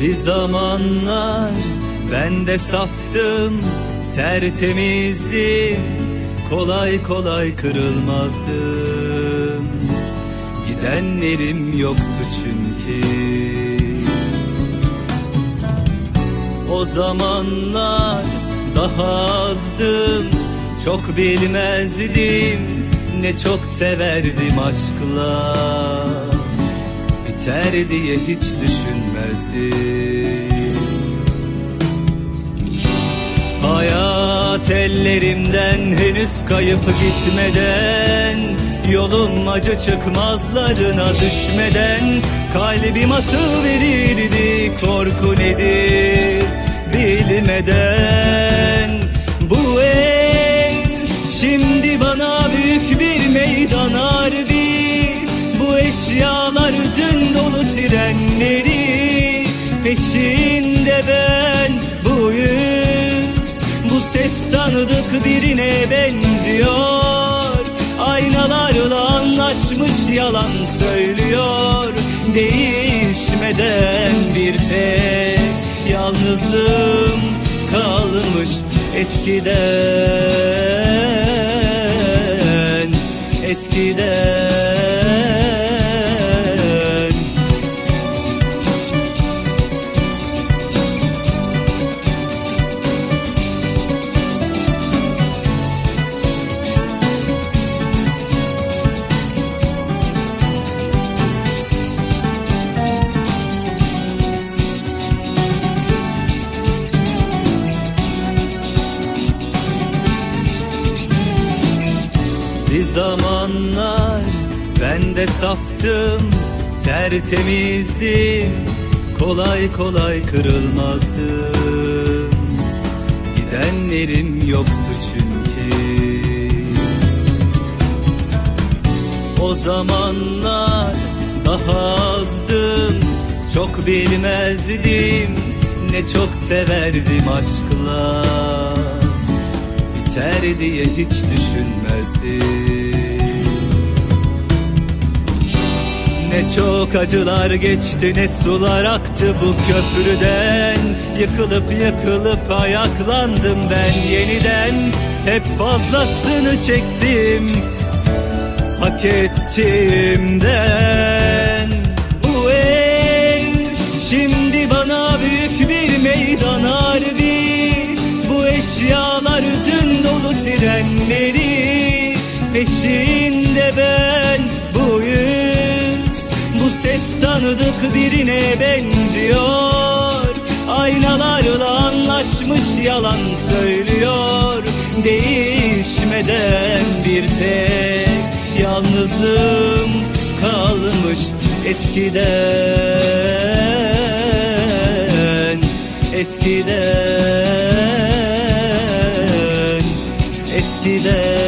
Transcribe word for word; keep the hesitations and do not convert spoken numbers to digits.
Bir zamanlar ben de saftım, tertemizdim, kolay kolay kırılmazdım. Gidenlerim yoktu çünkü. O zamanlar daha azdım, çok bilmezdim, ne çok severdim aşkla. Biter diye hiç düşünmezdim. Hayat ellerimden henüz kayıp gitmeden, yolum acı çıkmazlarına düşmeden, kalbim atıverirdi korku nedir bilmeden. Bu ev şimdi bana büyük bir meydan harbi, bu eşyalar hüzün dolu trenleri, peşinde ben bu yüz, bu ses tanıdık birine benziyor. Aynalarla anlaşmış yalan söylüyor, değişmeden bir tek yalnızlığım kalmış eskiden, eskiden. Bir zamanlar ben de saftım, tertemizdim, kolay kolay kırılmazdım. Gidenlerim yoktu çünkü. O zamanlar daha azdım, çok bilmezdim, ne çok severdim aşkla. Biter diye hiç düşünmezdim. Ne çok acılar geçti, ne sular aktı bu köprüden. Yıkılıp yıkılıp ayaklandım ben yeniden. Hep fazlasını çektim, hak ettiğimden. Bu ev şimdi bana büyük bir meydan harbi, bu eşyalar hüzün dolu trenleri, peşinde ben bu yüz, bu ses tanıdık birine benziyor. Aynalarla anlaşmış yalan söylüyor, değişmeden bir tek yalnızlığım kalmış eskiden, eskiden, eskiden.